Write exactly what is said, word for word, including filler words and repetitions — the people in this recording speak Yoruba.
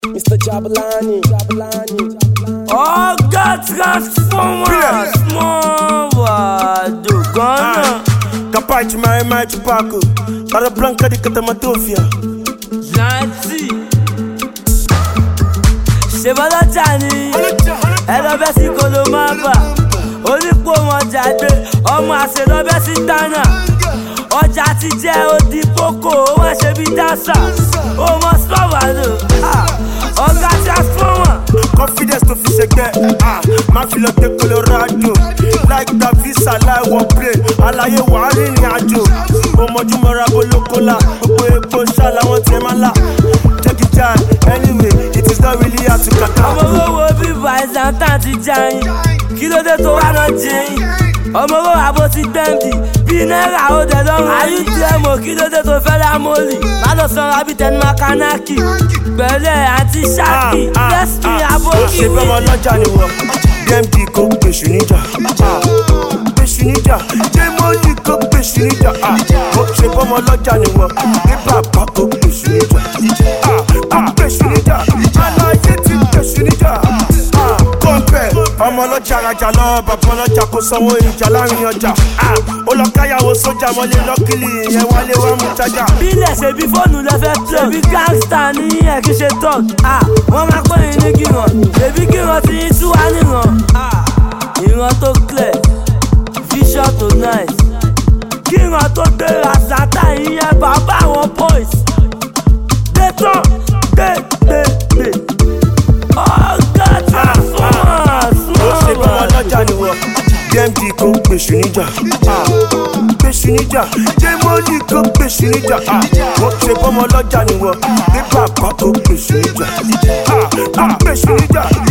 Mister Jabulani, Jabulani. Oga transformer, small wado gonna. Capace mai mai chupaco, para blanca di Catamatofia. Janti. Ṣèbọ́lá Jani, ẹ lọ bẹ́ sí Kolomaba. Onípò wọn jáde, ọmọ àṣẹ lọ bẹ́ sí Tana. Ọjà ti jẹ́ odi poko, ó wá ṣe bí dáṣà. Ó mọ sọ́wọ́ lò, ọ̀gá transformer. Confidence to fi ṣẹgbẹ́, má fi lọ dé Colorado. Like that visa láì wọ plane, àlàyé wà á rìnrìn àjò. Ọmọjúmọ́ra bolókólà, gbogbo epo ṣá làwọn tiẹ̀ máa là. Take it down, anyway, it is not really hard to cut out. Ọmọ owó wo bíbá ẹ̀sán tán ti jẹun, kí ló dé tó wá náà jẹun? Ọmọ owó àbò ti gbẹ̀ǹdì, bí náírà ó dẹ̀ lọ́rùn. Ayú tiẹ̀ mọ̀ kí ló dé tó fẹ́ lá mọ́lì. Má lọ sanra bí tẹnu makanaki, pẹ̀lẹ́ àti ṣáàkì, lẹ́sìn àbò Ó ṣe bẹ́ẹ̀ ọmọ ọlọ́jà ni wọ́n, D M D kò gbèsù níjà. Gbèsù níjà, Jẹ́mọ́lì kò gbèsù níjà. Ó ṣe bẹ́ẹ̀ ọmọ ọlọ́jà ni wọ́n, ní bàbá kò gbèsù níjà. Kò gbèsù níjà, aláyé ti gbèsù níjà. Kọ́ńpẹ́, ọmọ ọlọ́jà rajà lọ, bàbá ọlọ́jà kò sanwó ìjà láàrin ọjà. Ó lọ káyàwó sójà mọ́lé lọ́kìlì, ìyẹn wálé wá mú jájà. Bílẹ̀ ṣe bí fóònù lẹ́fẹ́ plug, ṣe bí gangsta ní ẹ̀ kí ṣe talk. Wọ́n máa pè é ní gíran, ṣèbí gíran ti ń tú wá níran. Ìran tó clear, vision tó nice. Kíran tó gbé rasata ìyẹn bàbá àwọn boys. Dé tán, dé dé dé. Ọ̀gá transformer, Ó ṣe bẹ́ẹ̀ ọmọ ọlọ́jà ni wọ́n, D M D kò gbèsù níjà. Gbèsù níjà, Jẹ́mọ́lì kò gbèsù níjà. Ó ṣe bẹ́ẹ̀ ọmọ ọlọ́jà ni wọ́n, ní bàbá kò gbèsù níjà. Gbèsù níjà.